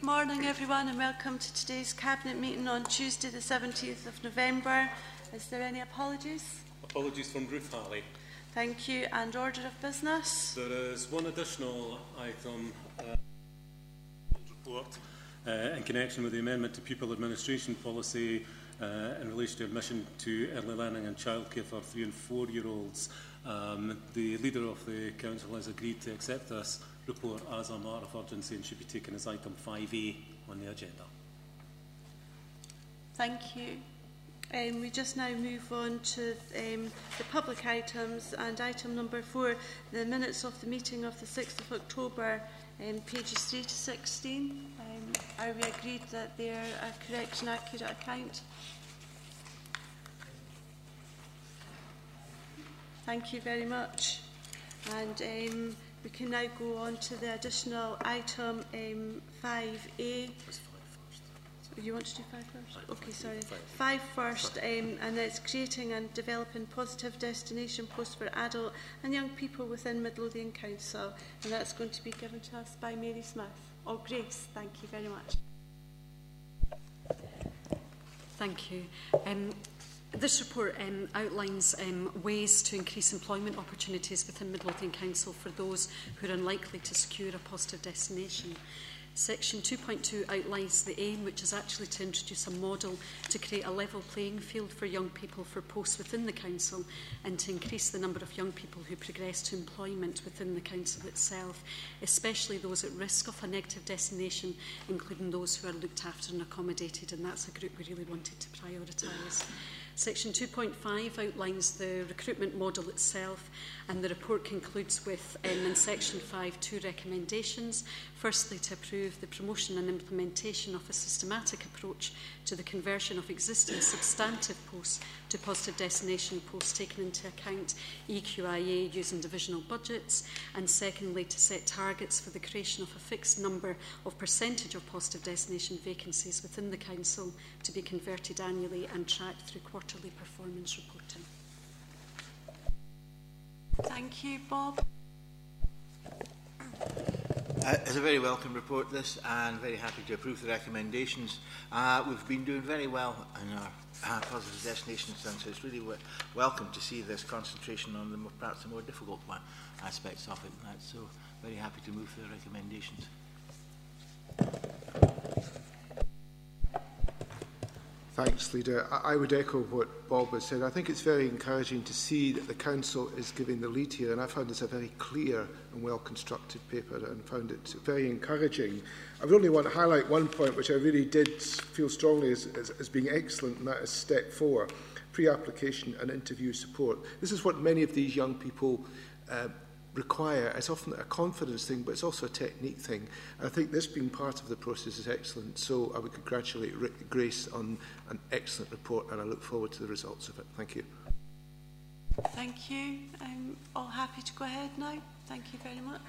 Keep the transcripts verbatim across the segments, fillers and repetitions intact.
morning, everyone, and welcome to today's Cabinet meeting on Tuesday, the seventeenth of November. Is there any apologies? Apologies from Ruth Harley. Thank you. And order of business? There is one additional item uh, report uh, in connection with the amendment to pupil administration policy uh, in relation to admission to early learning and childcare for three and four-year-olds. Um, the leader of the council has agreed to accept this report as a matter of urgency and should be taken as item five A on the agenda. Thank you. Um, we just now move on to um, the public items, and item number four, the minutes of the meeting of the sixth of October, um, pages three to sixteen. Um, are we agreed that they are a correct and accurate account? Thank you very much. And um, we can now go on to the additional item um, five A. You want to do five first? Okay, sorry. Five first, um, and it's creating and developing positive destination posts for adult and young people within Midlothian Council, and that's going to be given to us by Mary Smith. Oh, Grace, thank you very much. Thank you. Um, This report um, outlines um, ways to increase employment opportunities within Midlothian Council for those who are unlikely to secure a positive destination. Section two point two outlines the aim, which is actually to introduce a model to create a level playing field for young people for posts within the Council and to increase the number of young people who progress to employment within the Council itself, especially those at risk of a negative destination, including those who are looked after and accommodated, and that's a group we really wanted to prioritise. Section two point five outlines the recruitment model itself, and the report concludes with, um, in Section five, two recommendations. Firstly, to approve the promotion and implementation of a systematic approach to the conversion of existing substantive posts to positive destination posts, taking into account E Q I A using divisional budgets. And secondly, to set targets for the creation of a fixed number of percentage of positive destination vacancies within the Council to be converted annually and tracked through quarterly performance reporting. Thank you, Bob. Uh, it's a very welcome report, this, and very happy to approve the recommendations. Uh, we've been doing very well in our uh, positive destination sense, so it's really w welcome to see this concentration on the more, perhaps the more difficult one, aspects of it. And that's so very happy to move for the recommendations. Thanks, Leader. I, I would echo what Bob has said. I think it's very encouraging to see that the Council is giving the lead here, and I found this a very clear and well-constructed paper and found it very encouraging. I would only want to highlight one point which I really did feel strongly as, as, as being excellent, and that is step four, pre-application and interview support. This is what many of these young people uh, require. It's often a confidence thing, but it's also a technique thing. And I think this being part of the process is excellent. So I would congratulate Rick, Grace on an excellent report, and I look forward to the results of it. Thank you. Thank you. I'm all happy to go ahead now. Thank you very much.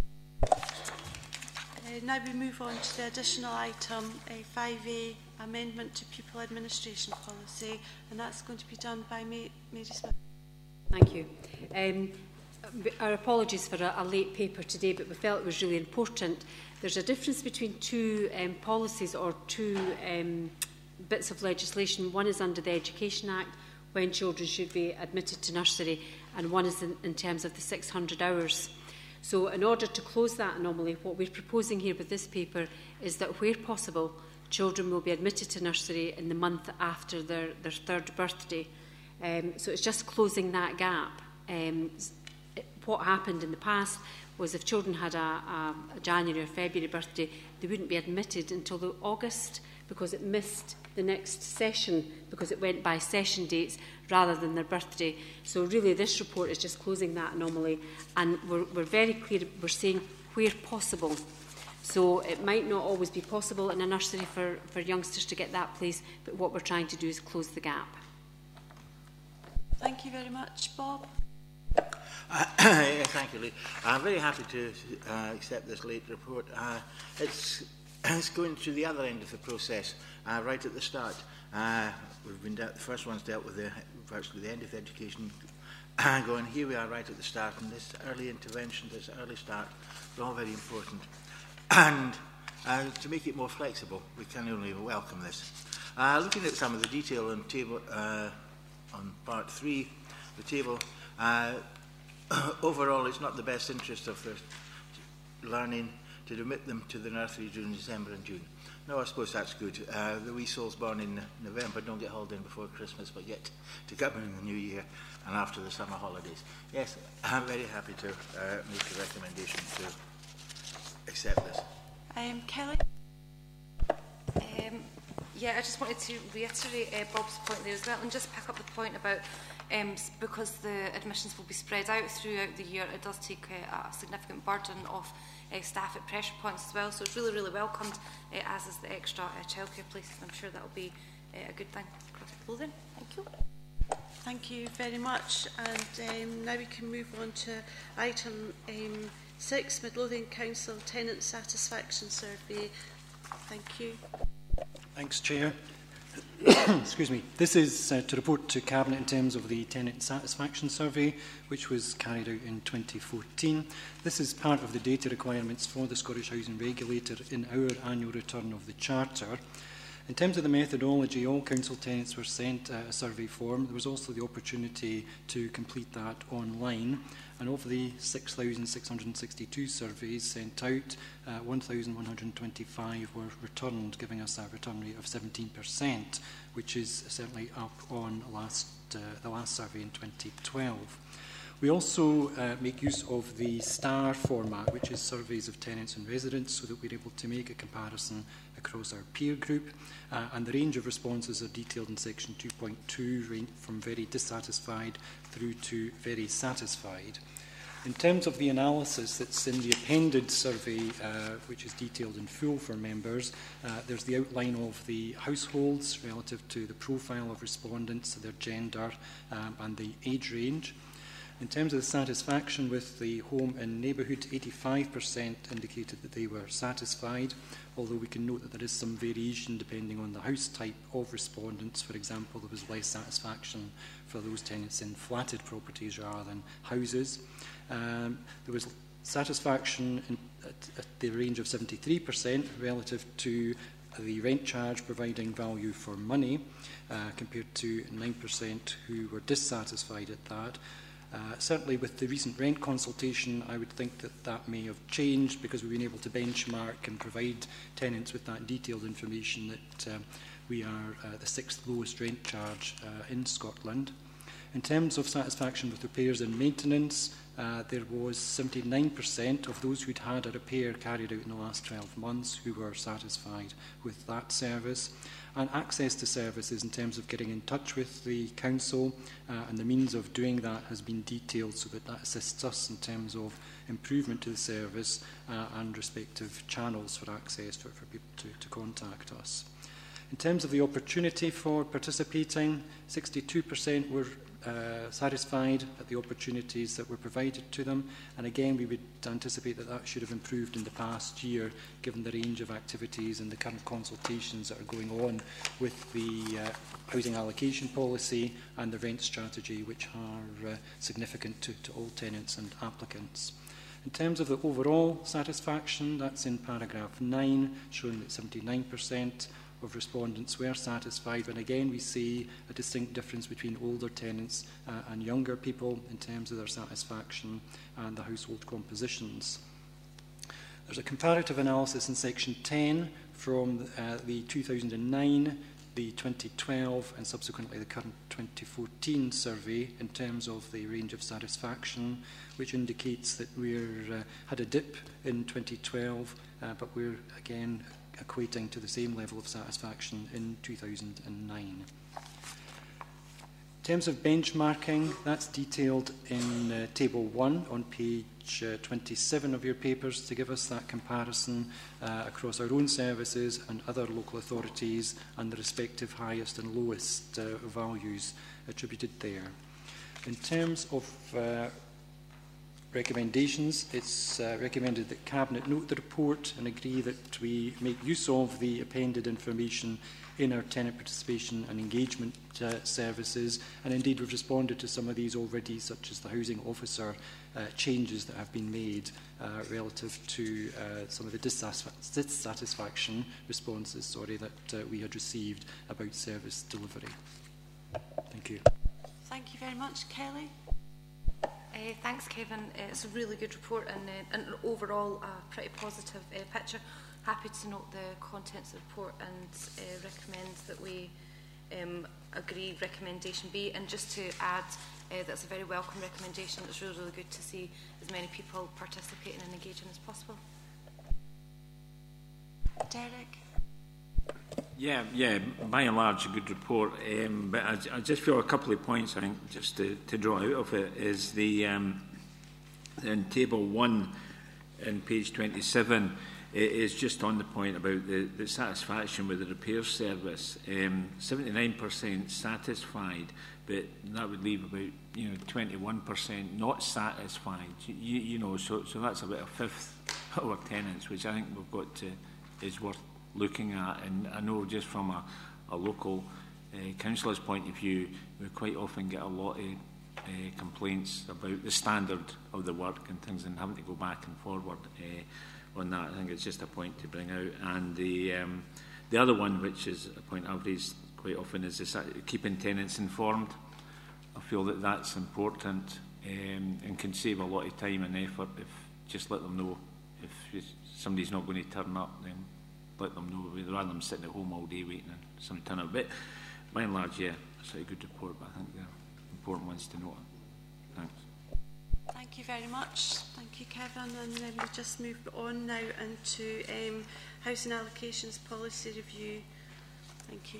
Uh, now we move on to the additional item, uh, five A, amendment to pupil administration policy, and that's going to be done by Ma Mary Smith. Thank you. Um, Our apologies for a, a late paper today, but we felt it was really important. There's a difference between two um, policies or two um, bits of legislation. One is under the Education Act, when children should be admitted to nursery, and one is in, in terms of the six hundred hours. So in order to close that anomaly, what we're proposing here with this paper is that where possible, children will be admitted to nursery in the month after their, their third birthday. Um, so it's just closing that gap. Um, What happened in the past was if children had a, a, a January or February birthday, they wouldn't be admitted until the August because it missed the next session because it went by session dates rather than their birthday. So really this report is just closing that anomaly, and we're, we're very clear, we're saying where possible. So it might not always be possible in a nursery for, for youngsters to get that place, but what we're trying to do is close the gap. Thank you very much. Bob? Uh, yeah, thank you, Lee. I'm very happy to uh, accept this late report. Uh, it's, it's going to the other end of the process, uh, right at the start. Uh, we've been the first ones dealt with the, virtually the end of the education. Uh, going here we are right at the start, and this early intervention, this early start, is all very important. And and to make it more flexible, we can only welcome this. Uh, looking at some of the detail on, table, uh, on part three, the table, uh, overall it's not the best interest of the learning to remit them to the nursery during December and June. No, I suppose that's good. Uh, the wee souls born in November don't get hauled in before Christmas, but yet to come in the new year and after the summer holidays. Yes, I'm very happy to uh, make the recommendation to accept this. Um, Kelly? Um, yeah, I just wanted to reiterate uh, Bob's point there as well, and just pick up the point about um, s- because the admissions will be spread out throughout the year, it does take uh, a significant burden of uh, staff at pressure points as well. So it's really, really welcomed, uh, as is the extra uh, childcare places. I'm sure that will be uh, a good thing. Clothing. Thank you. Thank you very much. And um, now we can move on to item um, six, Midlothian Council Tenant Satisfaction Survey. Thank you. Thanks, Chair. Excuse me. This is uh, to report to Cabinet in terms of the Tenant Satisfaction Survey, which was carried out in twenty fourteen. This is part of the data requirements for the Scottish Housing Regulator in our annual return of the Charter. In terms of the methodology, all council tenants were sent uh, a survey form. There was also the opportunity to complete that online. And of the six thousand six hundred sixty-two surveys sent out, uh, one thousand one hundred twenty-five were returned, giving us a return rate of seventeen percent, which is certainly up on last, uh, the last survey in twenty twelve. We also uh, make use of the STAR format, which is surveys of tenants and residents, so that we're able to make a comparison across our peer group. Uh, and the range of responses are detailed in section two point two, range from very dissatisfied through to very satisfied. In terms of the analysis that's in the appended survey, uh, which is detailed in full for members, uh, there's the outline of the households relative to the profile of respondents, their gender um, and the age range. In terms of the satisfaction with the home and neighbourhood, eighty-five percent indicated that they were satisfied, although we can note that there is some variation depending on the house type of respondents. For example, there was less satisfaction for those tenants in flatted properties rather than houses. Um, there was satisfaction in, at, at the range of seventy-three percent relative to the rent charge providing value for money, uh, compared to nine percent who were dissatisfied at that. Uh, certainly with the recent rent consultation, I would think that that may have changed because we've been able to benchmark and provide tenants with that detailed information that um, we are uh, the sixth lowest rent charge uh, in Scotland. In terms of satisfaction with repairs and maintenance, uh, there was seventy-nine percent of those who'd had a repair carried out in the last twelve months who were satisfied with that service. And access to services in terms of getting in touch with the council uh, and the means of doing that has been detailed so that that assists us in terms of improvement to the service uh, and respective channels for access for, for people to, to contact us. In terms of the opportunity for participating, sixty-two percent were uh, satisfied at the opportunities that were provided to them, and again we would anticipate that that should have improved in the past year given the range of activities and the current consultations that are going on with the uh, housing allocation policy and the rent strategy, which are uh, significant to, to all tenants and applicants. In terms of the overall satisfaction, that's in paragraph nine, showing that seventy-nine percent of respondents were satisfied, but again we see a distinct difference between older tenants uh, and younger people in terms of their satisfaction and the household compositions. There's a comparative analysis in section ten from uh, the two thousand nine, the twenty twelve and subsequently the current twenty fourteen survey in terms of the range of satisfaction, which indicates that we're uh, had a dip in twenty twelve, uh, but we're again equating to the same level of satisfaction in two thousand nine. In terms of benchmarking, that's detailed in uh, table one on page uh, twenty-seven of your papers to give us that comparison uh, across our own services and other local authorities and the respective highest and lowest uh, values attributed there. In terms of uh, recommendations, it's uh, recommended that Cabinet note the report and agree that we make use of the appended information in our tenant participation and engagement uh, services. And indeed, we've responded to some of these already, such as the housing officer uh, changes that have been made uh, relative to uh, some of the dissatisfa dissatisfaction responses sorry, that uh, we had received about service delivery. Thank you. Thank you very much. Kelly? Uh, thanks, Kevin. Uh, it's a really good report and, uh, and overall a pretty positive uh, picture. Happy to note the contents of the report and uh, recommend that we um, agree recommendation B. And just to add, uh, that's a very welcome recommendation. It's really, really good to see as many people participating and engaging as possible. Derek? Yeah, yeah, by and large a good report, um, but I, I just feel a couple of points I think just to, to draw out of it is the um, in table one in page twenty-seven it is just on the point about the, the satisfaction with the repair service. um, seventy-nine percent satisfied, but that would leave about you know twenty-one percent not satisfied. You, you know, so so that's about a fifth of our tenants, which I think we've got to is worth looking at. And I know just from a, a local uh, councillor's point of view, we quite often get a lot of uh, complaints about the standard of the work and things, and having to go back and forward uh, on that. I think it's just a point to bring out. And the um, the other one, which is a point I've raised quite often, is this, uh, keeping tenants informed. I feel that that's important um, and can save a lot of time and effort if just let them know if somebody's not going to turn up, then let them know, rather than sitting at home all day waiting and some turn up. But by and large, yeah, it's a good report, but I think they're important ones to note. Thanks. Thank you very much. Thank you, Kevin. And then we just move on now into um, housing allocations policy review. Thank you.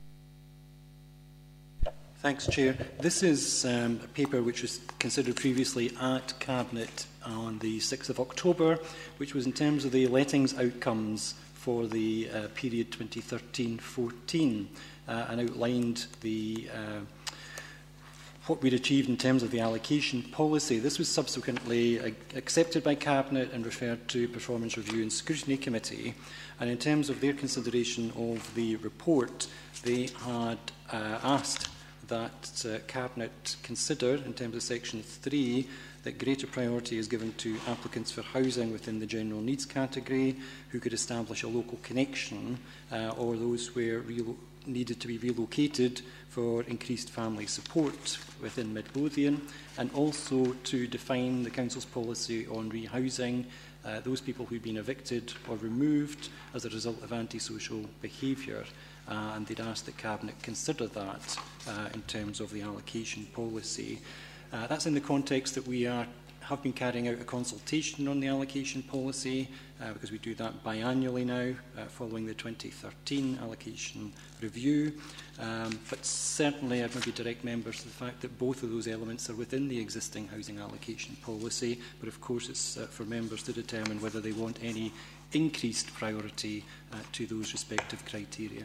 Thanks, Chair. This is um, a paper which was considered previously at Cabinet on the sixth of October, which was in terms of the lettings outcomes for the uh, period twenty thirteen fourteen, uh, and outlined the uh, what we'd achieved in terms of the allocation policy. This was subsequently uh, accepted by Cabinet and referred to Performance Review and Scrutiny Committee. And in terms of their consideration of the report, they had uh, asked that uh, Cabinet consider, in terms of section three, that greater priority is given to applicants for housing within the general needs category who could establish a local connection, uh, or those where needed to be relocated for increased family support within Midlothian, and also to define the Council's policy on rehousing uh, those people who've been evicted or removed as a result of antisocial behaviour. Uh, and they'd asked that Cabinet consider that uh, in terms of the allocation policy. Uh, that's in the context that we are, have been carrying out a consultation on the allocation policy, uh, because we do that biannually now, uh, following the twenty thirteen allocation review. Um, but certainly I'd maybe direct members to the fact that both of those elements are within the existing housing allocation policy, but of course it's uh, for members to determine whether they want any increased priority uh, to those respective criteria.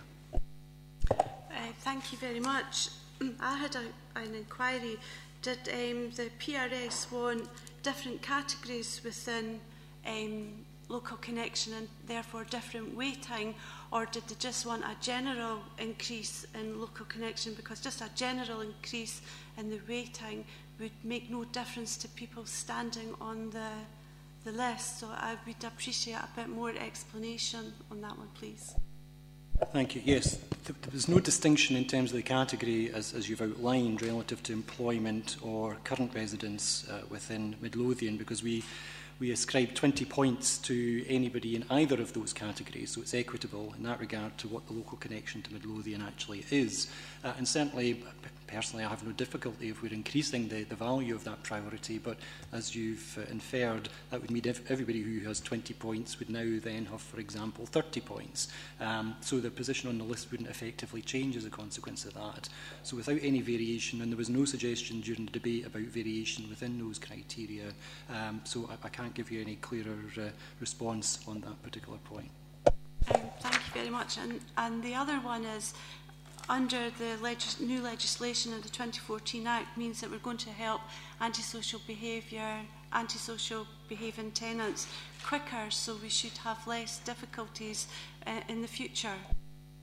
Uh, thank you very much. I had a, an inquiry. Did um, the P R S want different categories within um, local connection and therefore different weighting, or did they just want a general increase in local connection? Because just a general increase in the weighting would make no difference to people standing on the, the list. So I would appreciate a bit more explanation on that one, please. Thank you. Yes, th there was no distinction in terms of the category, as, as you've outlined, relative to employment or current residence uh, within Midlothian, because we, we ascribe twenty points to anybody in either of those categories, so it's equitable in that regard to what the local connection to Midlothian actually is. Uh, and certainly, personally, I have no difficulty if we're increasing the, the value of that priority, but as you've uh, inferred, that would mean if everybody who has twenty points would now then have, for example, thirty points. Um, so their position on the list wouldn't effectively change as a consequence of that. So without any variation, and there was no suggestion during the debate about variation within those criteria, um, so I, I can't give you any clearer uh, response on that particular point. Um, thank you very much. And, and the other one is, under the legis new legislation of the twenty fourteen Act, means that we're going to help antisocial behaviour, antisocial behaving tenants quicker, so we should have less difficulties uh, in the future.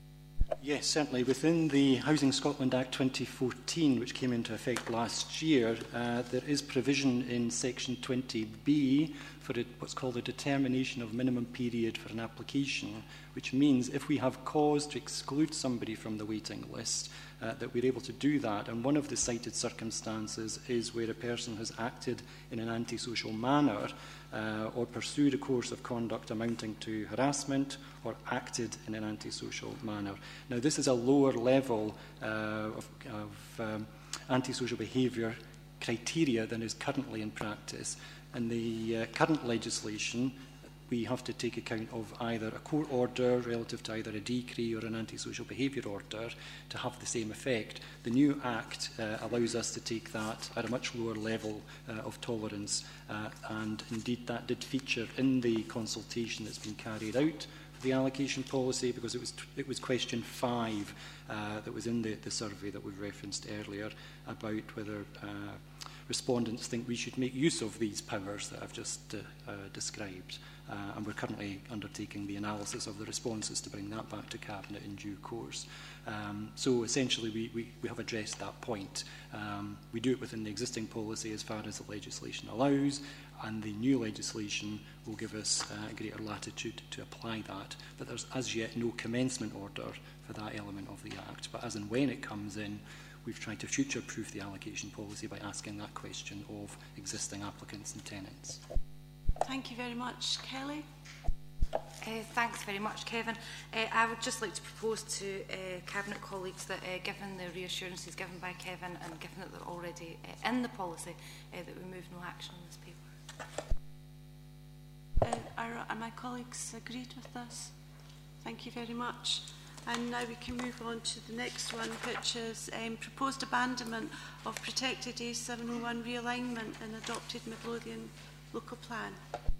Yes, certainly. Within the Housing Scotland Act twenty fourteen, which came into effect last year, uh, there is provision in section twenty B for a, what's called a determination of minimum period for an application, which means if we have cause to exclude somebody from the waiting list, uh, that we're able to do that. And one of the cited circumstances is where a person has acted in an antisocial manner uh, or pursued a course of conduct amounting to harassment or acted in an antisocial manner. Now, this is a lower level uh, of, of um, antisocial behaviour criteria than is currently in practice. In the uh, current legislation, we have to take account of either a court order relative to either a decree or an antisocial behaviour order to have the same effect. The new Act uh, allows us to take that at a much lower level uh, of tolerance, uh, and indeed that did feature in the consultation that's been carried out for the allocation policy, because it was, it was question five uh, that was in the, the survey that we've referenced earlier about whether uh, respondents think we should make use of these powers that I've just uh, uh, described. Uh, and we're currently undertaking the analysis of the responses to bring that back to Cabinet in due course. Um, so essentially we, we, we have addressed that point. Um, we do it within the existing policy as far as the legislation allows, and the new legislation will give us uh, greater latitude to apply that. But there's as yet no commencement order for that element of the Act. But as and when it comes in, we've tried to future-proof the allocation policy by asking that question of existing applicants and tenants. Thank you very much. Kelly? Uh, thanks very much, Kevin. Uh, I would just like to propose to uh, Cabinet colleagues that, uh, given the reassurances given by Kevin and given that they're already uh, in the policy, uh, that we move no action on this paper. Uh, are, are my colleagues agreed with this? Thank you very much. And now we can move on to the next one, which is um, proposed abandonment of protected A seven oh one realignment and adopted Midlothian local plan.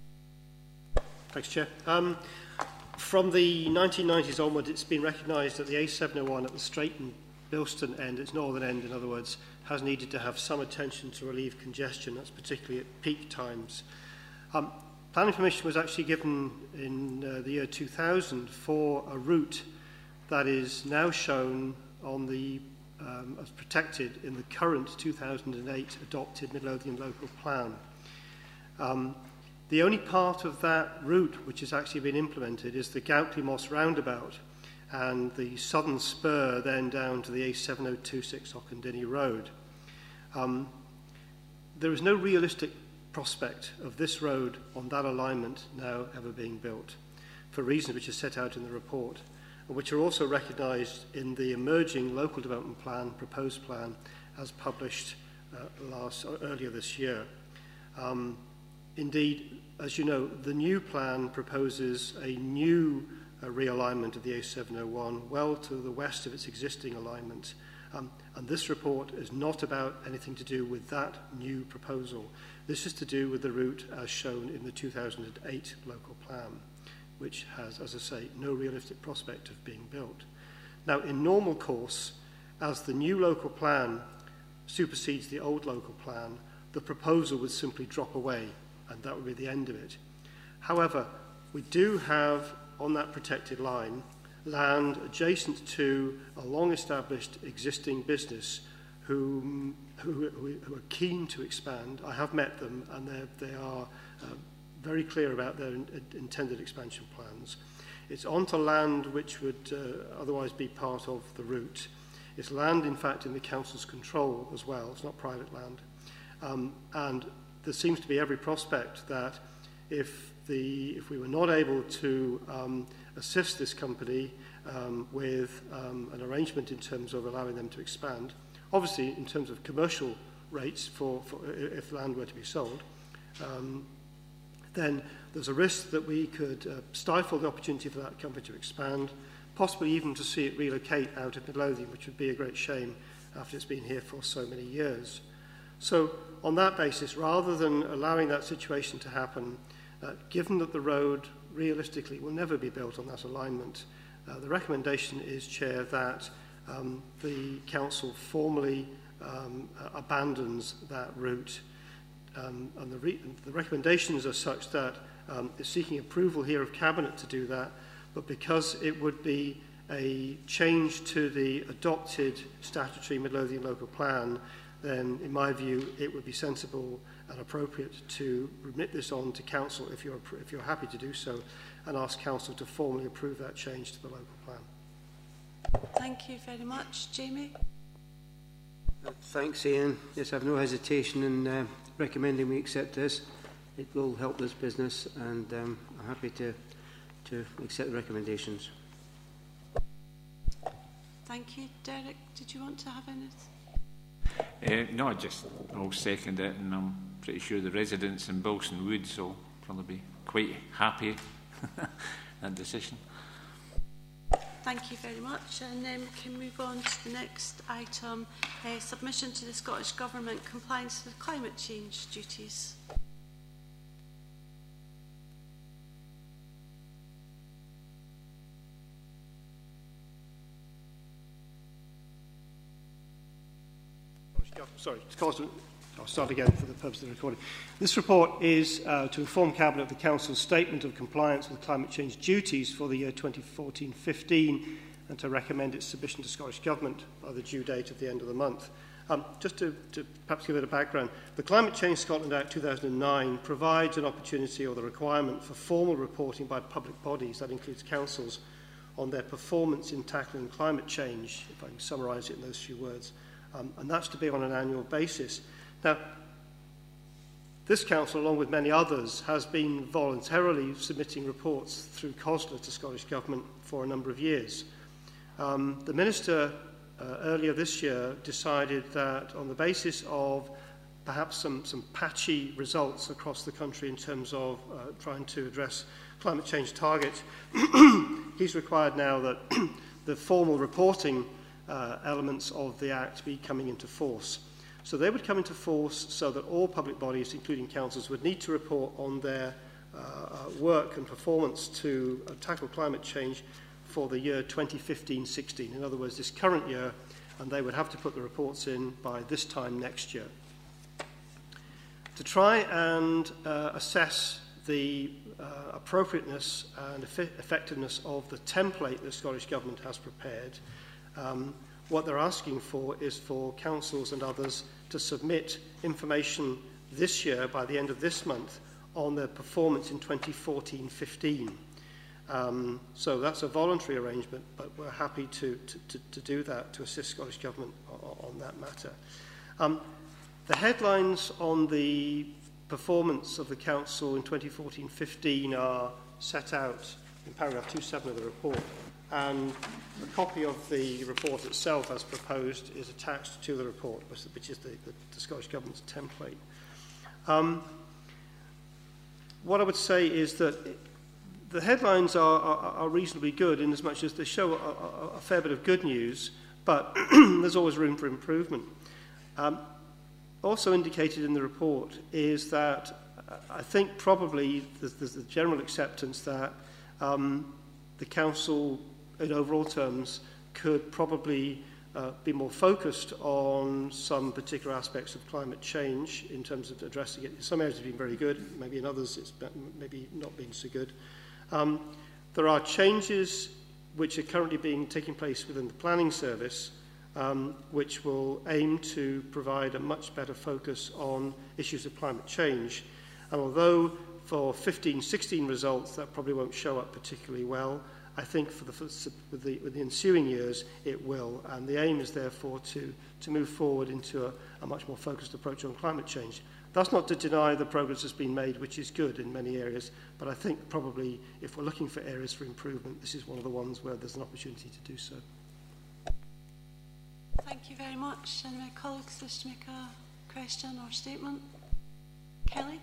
Thanks, Chair. Um, from the nineteen nineties onward, it's been recognised that the A seven oh one at the Straighton Bilston end, its northern end in other words, has needed to have some attention to relieve congestion. That's particularly at peak times. Um, planning permission was actually given in uh, the year two thousand for a route that is now shown on the um, as protected in the current two thousand eight adopted Midlothian local plan. Um, the only part of that route which has actually been implemented is the Goutley Moss roundabout and the southern spur then down to the A seven oh two six Auchendenny Road. Um, there is no realistic prospect of this road on that alignment now ever being built, for reasons which are set out in the report, and which are also recognised in the emerging local development plan, proposed plan, as published uh, last, or earlier this year. Um, Indeed, as you know, the new plan proposes a new uh, realignment of the A seven oh one well to the west of its existing alignment. Um, and this report is not about anything to do with that new proposal. This is to do with the route as shown in the two thousand eight local plan, which has, as I say, no realistic prospect of being built. Now, in normal course, as the new local plan supersedes the old local plan, the proposal would simply drop away, and that would be the end of it. However, we do have on that protected line land adjacent to a long-established existing business who, who, who are keen to expand. I have met them, and they are uh, very clear about their in, intended expansion plans. It's onto land which would uh, otherwise be part of the route. It's land, in fact, in the council's control as well. It's not private land. Um, and there seems to be every prospect that if, the, if we were not able to um, assist this company um, with um, an arrangement in terms of allowing them to expand, obviously in terms of commercial rates for, for if land were to be sold, um, then there's a risk that we could uh, stifle the opportunity for that company to expand, possibly even to see it relocate out of Midlothian, which would be a great shame after it's been here for so many years. So on that basis, rather than allowing that situation to happen, uh, given that the road realistically will never be built on that alignment, uh, the recommendation is, Chair, that um, the Council formally um, uh, abandons that route. Um, and the, re the recommendations are such that um, it's seeking approval here of Cabinet to do that, but because it would be a change to the adopted statutory Midlothian local plan, then in my view it would be sensible and appropriate to remit this on to Council if you're, if you're happy to do so, and ask Council to formally approve that change to the local plan. Thank you very much. Jamie? Uh, thanks, Ian. Yes, I have no hesitation in uh, recommending we accept this. It will help this business, and um, I'm happy to, to accept the recommendations. Thank you. Derek, did you want to have anything? Uh, no, I just I'll second it, and I'm pretty sure the residents in Bilson Woods will probably be quite happy with that decision. Thank you very much. And then we can move on to the next item, uh, submission to the Scottish Government compliance with climate change duties. Sorry, I'll start again for the purpose of the recording. This report is uh, to inform Cabinet of the Council's statement of compliance with climate change duties for the year twenty fourteen fifteen and to recommend its submission to Scottish Government by the due date at the end of the month. Um, just to, to perhaps give it a background, the Climate Change Scotland Act two thousand nine provides an opportunity or the requirement for formal reporting by public bodies, that includes councils, on their performance in tackling climate change, if I can summarise it in those few words. Um, and that's to be on an annual basis. Now, this council, along with many others, has been voluntarily submitting reports through COSLA to Scottish Government for a number of years. Um, the Minister uh, earlier this year decided that on the basis of perhaps some, some patchy results across the country in terms of uh, trying to address climate change targets, he's required now that the formal reporting Uh, elements of the Act be coming into force. So they would come into force so that all public bodies, including councils, would need to report on their uh, work and performance to uh, tackle climate change for the year twenty fifteen sixteen. In other words, this current year, and they would have to put the reports in by this time next year. To try and uh, assess the uh, appropriateness and eff effectiveness of the template the Scottish Government has prepared, Um, what they're asking for is for councils and others to submit information this year, by the end of this month, on their performance in twenty fourteen fifteen. Um, so that's a voluntary arrangement, but we're happy to, to, to, to do that, to assist Scottish Government on, on that matter. Um, the headlines on the performance of the Council in twenty fourteen fifteen are set out in paragraph two seven of the report. And a copy of the report itself, as proposed, is attached to the report, which is the, the, the Scottish Government's template. Um, what I would say is that the headlines are, are, are reasonably good in as much as they show a, a, a fair bit of good news, but there's always room for improvement. Um, also indicated in the report is that I think probably there's, there's the general acceptance that um, the Council, in overall terms, could probably uh, be more focused on some particular aspects of climate change in terms of addressing it. In some areas it's been very good, maybe in others it's maybe not been so good. Um, there are changes which are currently being taking place within the planning service, um, which will aim to provide a much better focus on issues of climate change. And although for fifteen sixteen results that probably won't show up particularly well, I think for the, for the, with the ensuing years it will, and the aim is therefore to, to move forward into a, a much more focused approach on climate change. That's not to deny the progress that's been made, which is good in many areas, but I think probably if we're looking for areas for improvement, this is one of the ones where there's an opportunity to do so. Thank you very much. And my colleagues wish to make a question or statement? Kelly?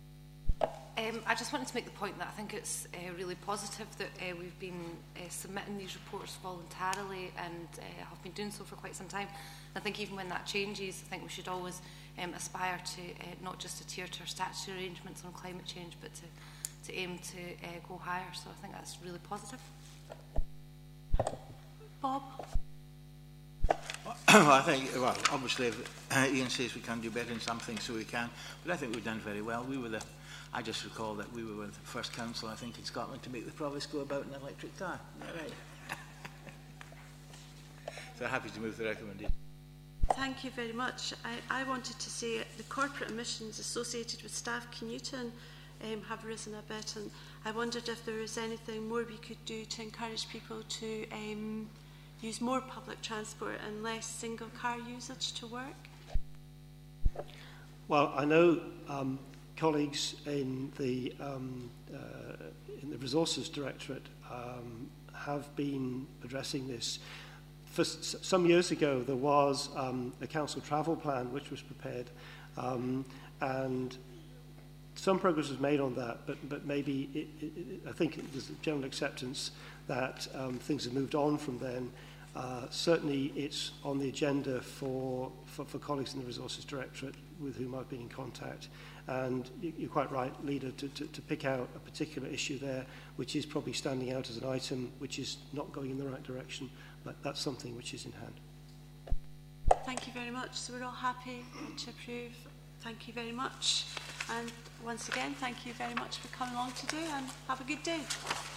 Um, I just wanted to make the point that I think it's uh, really positive that uh, we've been uh, submitting these reports voluntarily and uh, have been doing so for quite some time. And I think even when that changes, I think we should always um, aspire to uh, not just adhere to our statutory arrangements on climate change, but to, to aim to uh, go higher. So I think that's really positive. Bob? Well, I think, well, obviously, uh, Ian says we can do better in some things, so we can. But I think we've done very well. We were the, I just recall that we were the first council, I think, in Scotland to make the province go about in an electric car. Isn't that right? So happy to move the recommendation. Thank you very much. I, I wanted to say the corporate emissions associated with staff commuting um, have risen a bit, and I wondered if there was anything more we could do to encourage people to um, use more public transport and less single car usage to work. Well, I know um, colleagues in the um, uh, in the Resources Directorate um, have been addressing this. For s some years ago, there was um, a council travel plan which was prepared, um, and some progress was made on that. But but maybe it, it, it, I think there's a general acceptance that um, things have moved on from then. Uh, certainly, it's on the agenda for, for for colleagues in the Resources Directorate with whom I've been in contact. And you're quite right, Leader, to, to, to pick out a particular issue there, which is probably standing out as an item which is not going in the right direction, but that's something which is in hand. Thank you very much. So we're all happy to approve. Thank you very much. And once again, thank you very much for coming along today, and have a good day.